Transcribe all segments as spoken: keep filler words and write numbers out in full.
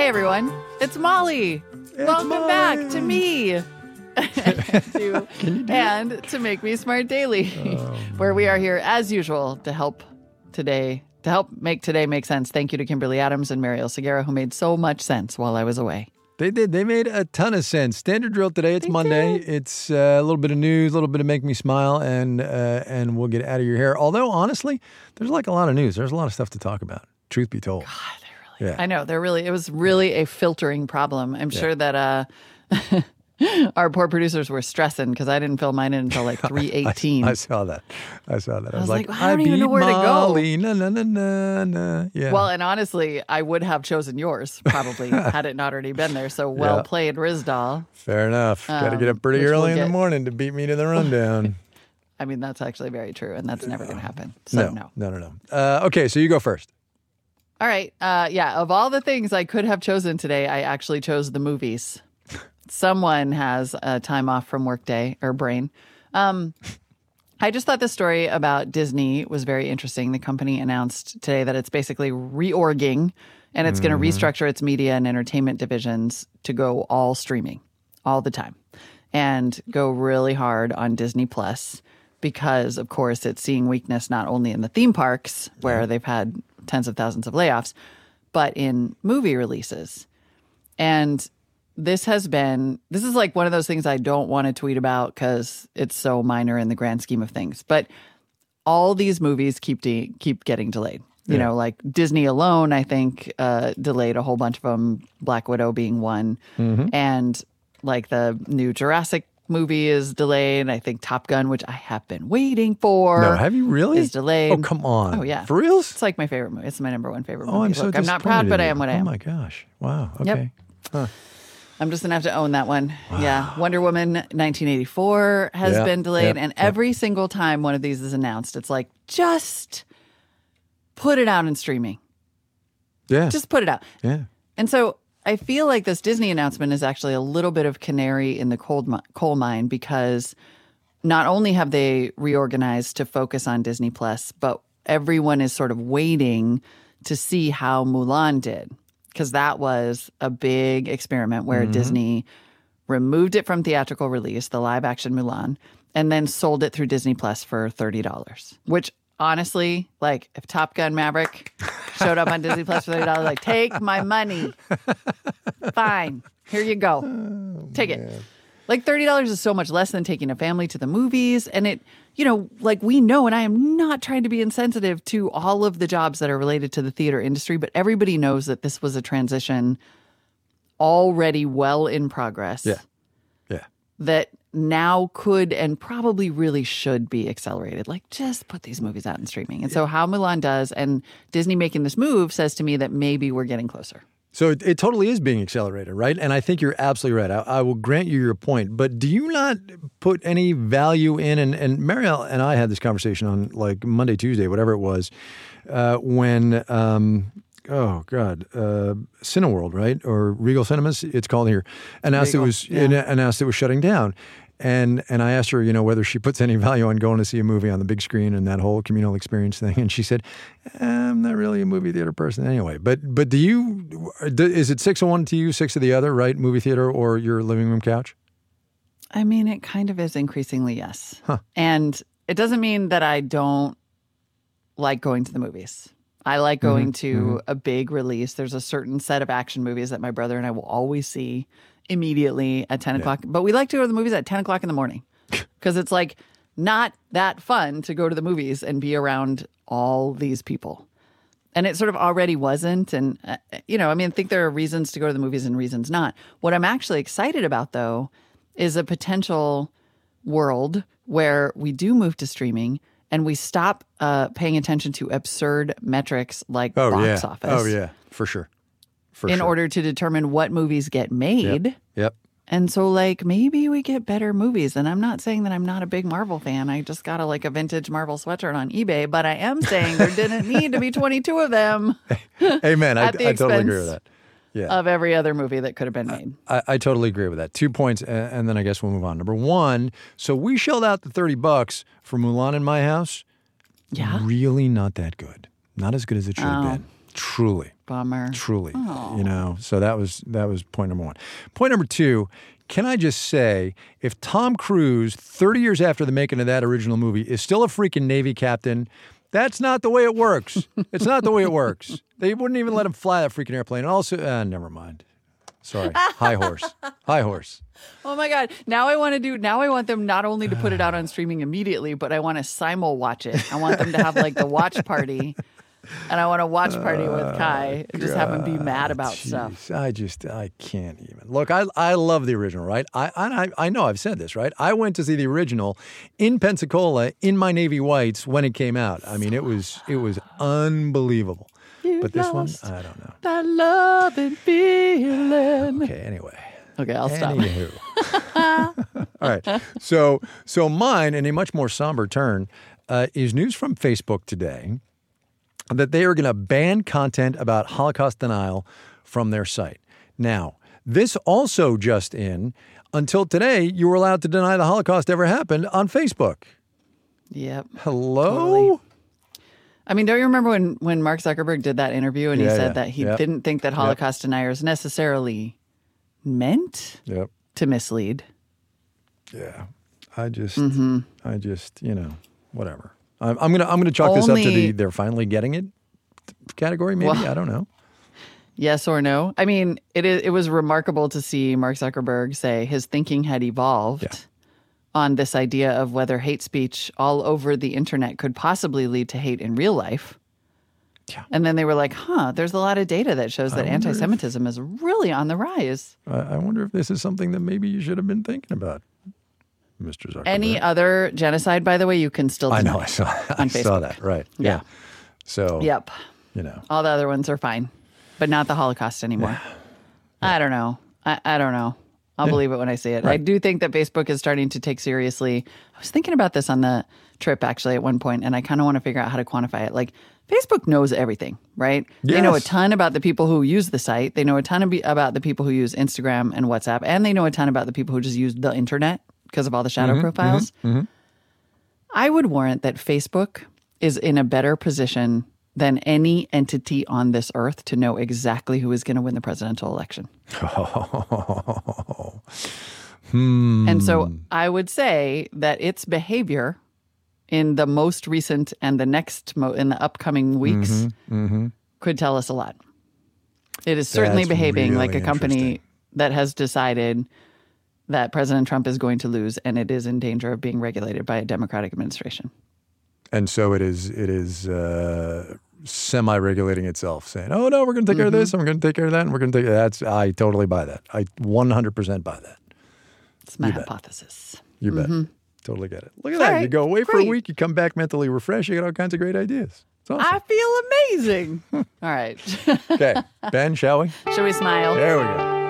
Hey everyone, it's Molly. It's Welcome Molly. back to me. to, and to Make Me Smart Daily, Oh, where we are here as usual to help today, to help make today make sense. Thank you to Kimberly Adams and Mariel Segura, who made so much sense while I was away. They did. They made a ton of sense. Standard drill today. It's They Monday. did. It's uh, a little bit of news, a little bit of make me smile, and uh, and we'll get out of your hair. Although, honestly, there's like a lot of news. There's a lot of stuff to talk about. Truth be told. God, they really, Yeah. I know, they're really, it was really a filtering problem. I'm Yeah. sure that uh, our poor producers were stressing because I didn't fill mine in until like three eighteen. I, I saw that. I saw that. I, I was like, I I don't even beat know where to go. Molly. Na, na, na, na, na. Yeah. Well, and honestly, I would have chosen yours probably had it not already been there. So well Yeah. played, Rizdal. Fair enough. Got to get Um, up pretty which we'll early in the get- morning to beat me to the rundown. I mean, that's actually very true, and that's never going to happen. So no. no, no, no. Uh, okay, so you go first. All right. Uh, yeah. Of all the things I could have chosen today, I actually chose the movies. Someone has a time off from workday or brain. Um, I just thought this story about Disney was very interesting. The company announced today that it's basically reorging and it's going to restructure its media and entertainment divisions to go all streaming all the time and go really hard on Disney Plus because, of course, it's seeing weakness not only in the theme parks where they've had tens of thousands of layoffs, but in movie releases. And this has been, this is like one of those things I don't want to tweet about because it's so minor in the grand scheme of things. But all these movies keep de- keep getting delayed. You Yeah. know, like Disney alone, I think, uh, delayed a whole bunch of them, Black Widow being one. And like the new Jurassic movie is delayed. I think Top Gun, which I have been waiting for. No, have you really? Is delayed. Oh, come on. Oh, yeah. For reals? It's like my favorite movie. It's my number one favorite movie. Oh, I'm so Look, I'm not proud, disappointed but in I you. am what I Oh, am. my gosh. Wow. Yep. Okay. Huh. I'm just gonna have to own that one. Yeah, Wonder Woman nineteen eighty-four has Yeah, been delayed, yeah, and yeah. every single time one of these is announced, it's like just put it out in streaming. Yeah. Just put it out. yeah. And so I feel like this Disney announcement is actually a little bit of canary in the cold mi- coal mine because not only have they reorganized to focus on Disney Plus, but everyone is sort of waiting to see how Mulan did. Because that was a big experiment where Disney removed it from theatrical release, the live action Mulan, and then sold it through Disney Plus for thirty dollars. Which honestly, like if Top Gun Maverick showed up on Disney Plus for thirty dollars, like take my money. Fine. Here you go. Take it. Like thirty dollars is so much less than taking a family to the movies. And it, you know, like we know, and I am not trying to be insensitive to all of the jobs that are related to the theater industry, but everybody knows that this was a transition already well in progress. Yeah. Yeah. That now could and probably really should be accelerated. Like just put these movies out in streaming. And so how Mulan does and Disney making this move says to me that maybe we're getting closer. So it, it totally is being accelerated, right? And I think you're absolutely right. I, I will grant you your point. But do you not put any value in, and, and Mariel and I had this conversation on like Monday, Tuesday, whatever it was, uh, when, um, oh God, uh, Cineworld, right? Or Regal Cinemas, it's called here, announced Regal, it was yeah. announced it was shutting down. And and I asked her, you know, whether she puts any value on going to see a movie on the big screen and that whole communal experience thing. And she said, eh, I'm not really a movie theater person anyway. But but do you, do, is it six of one to you, six of the other, right? Movie theater or your living room couch? I mean, it kind of is increasingly yes. Huh. And it doesn't mean that I don't like going to the movies. I like going to a big release. There's a certain set of action movies that my brother and I will always see immediately at ten o'clock. But we like to go to the movies at ten o'clock in the morning because it's like not that fun to go to the movies and be around all these people. And it sort of already wasn't. And, uh, you know, I mean, I think there are reasons to go to the movies and reasons not. What I'm actually excited about, though, is a potential world where we do move to streaming and we stop uh, paying attention to absurd metrics like Oh, box yeah. office Oh, yeah, for sure. For in sure. order to determine what movies get made. Yep. Yep. And so, like, maybe we get better movies. And I'm not saying that I'm not a big Marvel fan. I just got a, like, a vintage Marvel sweatshirt on eBay. But I am saying there didn't need to be twenty-two of them Amen. I, I At the totally agree expense with that. Yeah. of every other movie that could have been made. I, I totally agree with that. Two points, and, and then I guess we'll move on. Number one, so we shelled out the thirty bucks for Mulan in my house. Yeah. Really not that good. Not as good as it should have Oh. been. Truly. Bummer. Truly. Oh. You know, so that was that was point number one. Point number two, can I just say, if Tom Cruise, thirty years after the making of that original movie, is still a freaking Navy captain, that's not the way it works. It's not the way it works. They wouldn't even let him fly that freaking airplane. And also, uh, never mind. Sorry. High horse. High horse. Oh my God. Now I want to do, now I want them not only to put it out on streaming immediately, but I want to simul watch it. I want them to have like the watch party. And I want to watch party with Kai and just have him be mad about Jeez, stuff. I just, I can't even. Look, I I love the original, right? I, I I know I've said this, right? I went to see the original in Pensacola in my Navy whites when it came out. I mean, it was it was unbelievable. You But this one, lost I don't know. that love and feeling. Okay, anyway. Okay, I'll stop. Anywho. All right. So, so mine, in a much more somber turn, uh, is news from Facebook today that they are going to ban content about Holocaust denial from their site. Now, this also just in, until today, you were allowed to deny the Holocaust ever happened on Facebook. Yep. Hello? Totally. I mean, don't you remember when, when Mark Zuckerberg did that interview and he Yeah, said yeah. that he Yep. didn't think that Holocaust deniers necessarily meant Yep. to mislead? Yeah. I just, Mm-hmm. I just, you know, whatever. I'm, I'm gonna, I'm gonna chalk this up to Only- the they're finally getting it category. Maybe Well- I don't know. Yes or no? I mean, it is, it was remarkable to see Mark Zuckerberg say his thinking had evolved Yeah. on this idea of whether hate speech all over the internet could possibly lead to hate in real life. Yeah. And then they were like, huh, there's a lot of data that shows I that wonder if- anti-Semitism is really on the rise. I, I wonder if this is something that maybe you should have been thinking about, Mister Zuckerberg. Any other genocide, by the way, you can still I deny. know. I saw. I on saw Facebook. that. Right. Yeah. So. Yep. You know. All the other ones are fine, but not the Holocaust anymore. I don't know. I, I don't know. I'll believe it when I see it. I do think that Facebook is starting to take seriously. I was thinking about this on the trip actually at one point, and I kind of want to figure out how to quantify it. Like, Facebook knows everything, right? They know a Yes. ton about the people who use the site. They know a ton ab- about the people who use Instagram and WhatsApp, and they know a ton about the people who just use the internet because of all the shadow profiles. I would warrant that Facebook is in a better position than any entity on this earth to know exactly who is going to win the presidential election. Hmm. And so I would say that its behavior in the most recent and the next, mo- in the upcoming weeks, Mm-hmm. could tell us a lot. It is certainly That's behaving like a really company interesting. that has decided that President Trump is going to lose and it is in danger of being regulated by a Democratic administration. And so it is. It is uh, semi-regulating itself, saying, "Oh no, we're going to take care of this, and we're going to take care of that, and we're going to take." That's. I totally buy that. I one hundred percent buy that. It's my You bet. hypothesis. You bet. Totally get it. Look at All that. right, You go away for a great. week, you come back mentally refreshed, you get all kinds of great ideas. It's awesome. I feel amazing. All right. Okay, Ben, shall we? Should we smile? There we go.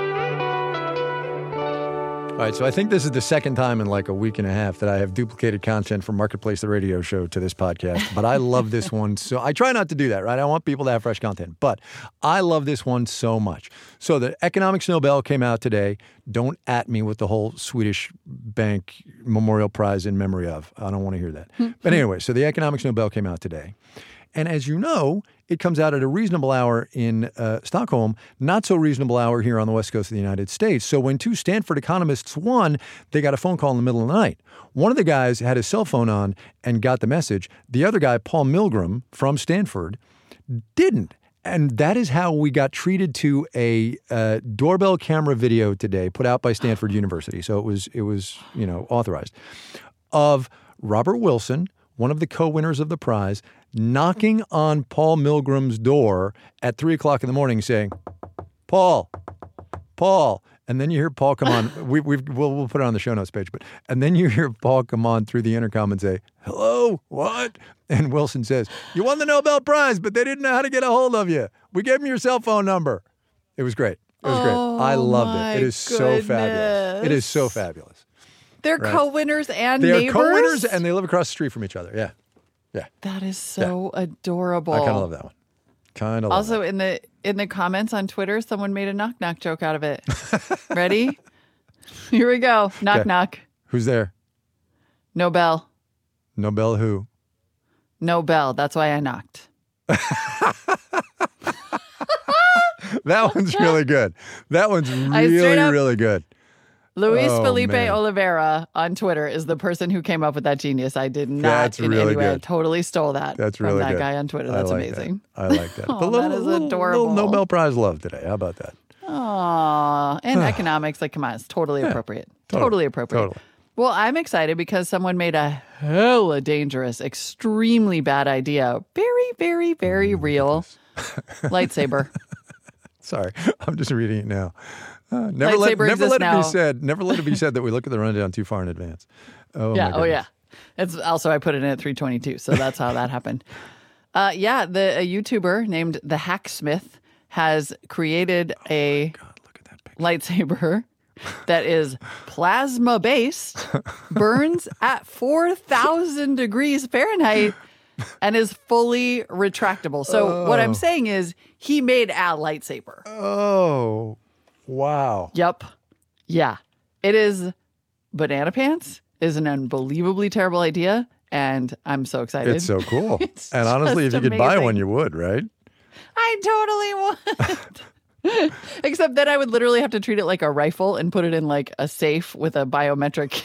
All right, so I think this is the second time in like a week and a half that I have duplicated content from Marketplace, the radio show, to this podcast. But I love this one. So I try not to do that, right? I want people to have fresh content. But I love this one so much. So the Economics Nobel came out today. Don't at me with the whole Swedish Bank Memorial Prize in memory of. I don't want to hear that. But anyway, so the Economics Nobel came out today. And as you know, it comes out at a reasonable hour in uh, Stockholm, not so reasonable hour here on the west coast of the United States. So when two Stanford economists won, they got a phone call in the middle of the night. One of the guys had his cell phone on and got the message. The other guy, Paul Milgram from Stanford, didn't. And that is how we got treated to a uh, doorbell camera video today put out by Stanford University. So it was, it was, you know, authorized, of Robert Wilson, one of the co-winners of the prize, knocking on Paul Milgram's door at three o'clock in the morning saying, Paul, Paul. And then you hear Paul come on. We, we've, we'll, we'll put it on the show notes page. But and then you hear Paul come on through the intercom and say, hello, what? And Wilson says, you won the Nobel Prize, but they didn't know how to get a hold of you. We gave them your cell phone number. It was great. It was great. I loved my it. It is so fabulous. It is so goodness. fabulous. They're Right. co-winners and They neighbors. are co-winners and they live across the street from each other. Yeah. Yeah. That is so adorable. I kind of love that one. Kind of love Also, in the in the comments on Twitter, someone made a knock knock joke out of it. Ready? Here we go. Knock Okay. knock. Who's there? No bell. Nobel who? No bell. That's why I knocked. That one's really good. That one's really, up, really good. Luis oh, Felipe man. Oliveira on Twitter is the person who came up with that genius. I did not That's in really any way. good. I totally stole that That's from really that good. guy on Twitter. That's I like amazing. That. I like that. Oh, the little, that is little, adorable. little Nobel Prize love today. How about that? Aw, and economics, like, come on, it's totally Yeah, appropriate. totally, Totally appropriate. totally. Well, I'm excited because someone made a hella dangerous, extremely bad idea. Very, very, very real lightsaber. Sorry, I'm just reading it now. Uh, never let, Lightsaber never let it exists now. be said. Never let it be said that we look at the rundown too far in advance. Oh, Yeah, my oh yeah. goodness. It's also I put it in at three twenty-two, so that's how that happened. Uh, yeah, the a YouTuber named the Hacksmith has created a God, look at that picture. lightsaber that is plasma based, burns at four thousand degrees Fahrenheit, and is fully retractable. So Oh. what I'm saying is he made a lightsaber. Oh, wow. Yep. Yeah. It is banana pants is an unbelievably terrible idea, and I'm so excited. It's so cool. It's and honestly, if just you could buy amazing. one, you would, right? I totally would. Except that I would literally have to treat it like a rifle and put it in like a safe with a biometric.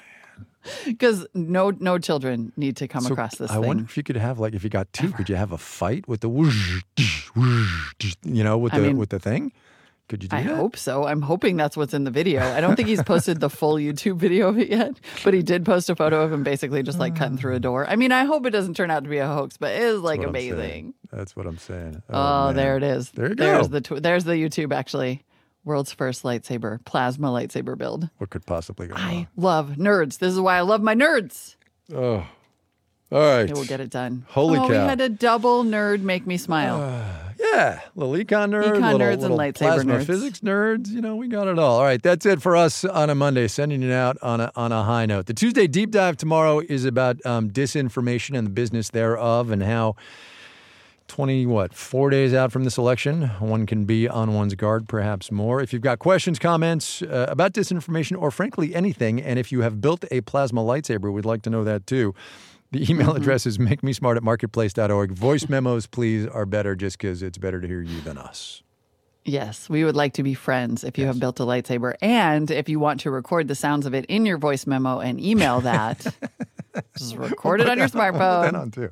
Because no no children need to come So across this I thing. wonder if you could have, like, if you got two, could you have a fight with the whoosh, whoosh, you know, with I the mean, with the thing? Could you do I that? hope so. I'm hoping that's what's in the video. I don't think he's posted the full YouTube video of it yet, but he did post a photo of him basically just like cutting through a door. I mean, I hope it doesn't turn out to be a hoax, but it is like That's what I'm saying. amazing. That's what I'm saying. Oh, Oh, man. there it is. There you There's go. the tw- there's the YouTube actually. World's first lightsaber, plasma lightsaber build. What could possibly go wrong? I love nerds. This is why I love my nerds. Oh, all right. It will get it done. Holy oh, cow. we had a double nerd make me smile. Yeah, little econ nerd, Econ little, nerds and little lightsaber plasma nerds. physics nerds. You know, we got it all. All right, that's it for us on a Monday. Sending it out on a on a high note. The Tuesday deep dive tomorrow is about um, disinformation and the business thereof, and how twenty what four days out from this election, one can be on one's guard, perhaps more. If you've got questions, comments uh, about disinformation, or frankly anything, and if you have built a plasma lightsaber, we'd like to know that too. The email Mm-hmm. address is make me smart at marketplace dot org. Voice memos, please, are better just because it's better to hear you than us. Yes, we would like to be friends if you Yes. have built a lightsaber. And if you want to record the sounds of it in your voice memo and email that, just record it on your Put that smartphone. on too.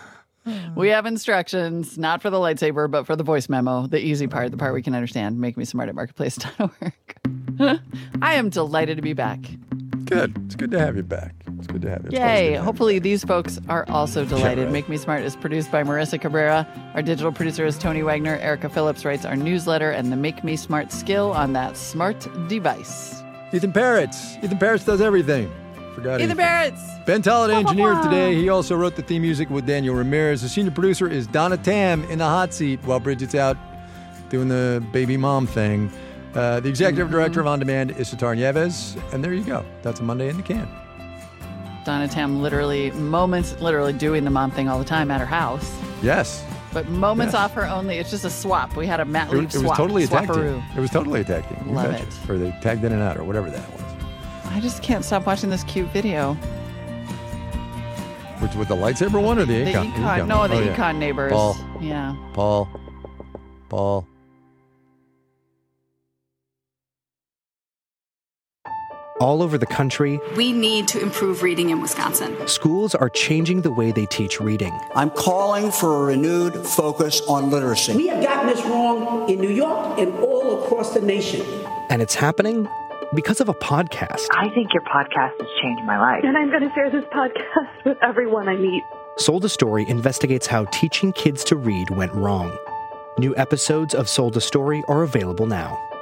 We have instructions, not for the lightsaber, but for the voice memo, the easy part, the part we can understand. Make me smart at marketplace dot org. I am delighted to be back. Good. It's good to have you back. It's good to have you. It's always good to Yay. have you Hopefully these folks are also delighted. right. Make Me Smart is produced by Marissa Cabrera. Our digital producer is Tony Wagner. Erica Phillips writes our newsletter and the Make Me Smart skill on that smart device. Ethan Parrots. Ethan Parrots does everything. Forgot Ethan Barrett's. Ben Tollett Wah, wah, engineered wah. today. He also wrote the theme music with Daniel Ramirez. The senior producer is Donna Tam in the hot seat while Bridget's out doing the baby mom thing. Uh, the executive Mm-hmm. director of On Demand is Sitar Nieves. And there you go. That's a Monday in the can. Donna Tam literally, moments, literally doing the mom thing all the time at her house. Yes. But moments Yes. off her only, it's just a swap. We had a Matt It, Leaf it was swap. totally a tag Swapperoo. team. It was totally a tag team. You Love betcha. it. Or they tagged in and out or whatever that was. I just can't stop watching this cute video. Which with the lightsaber one or the The econ? econ, no, the Oh, yeah. econ neighbors. Paul. Yeah. Paul. Paul. All over the country, We need to improve reading in Wisconsin. schools are changing the way they teach reading. I'm calling for a renewed focus on literacy. We have gotten this wrong in New York and all across the nation. And it's happening because of a podcast. I think your podcast has changed my life. And I'm going to share this podcast with everyone I meet. Sold a Story investigates how teaching kids to read went wrong. New episodes of Sold a Story are available now.